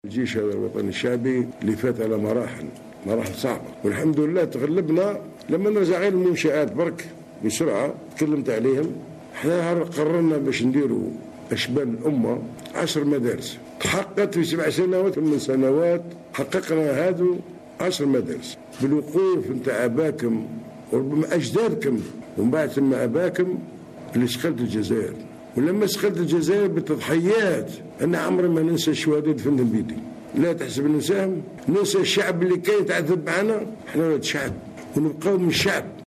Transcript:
الجيش هذا الوطني الشعبي اللي فات على مراحل صعبة، والحمد لله تغلبنا. لما نرجع غير المنشآت برك بسرعة تكلمت عليهم، احنا قررنا باش نديروا أشبال الأمة 10 مدارس، تحققت في 7 سنوات. من سنوات حققنا هذو 10 مدارس بالوقوف نتاع أباكم وربما أجدادكم، ومن بعد ثم أباكم اللي سخلت الجزائر. ولما سخلت الجزائر بالتضحيات، أنا عمري ما ننسى الشهداء دفن بيدي، لا تحسب ننساهم، ننسى الشعب اللي كان يتعذب معنا. احنا ولاد شعب ونبقاو من الشعب.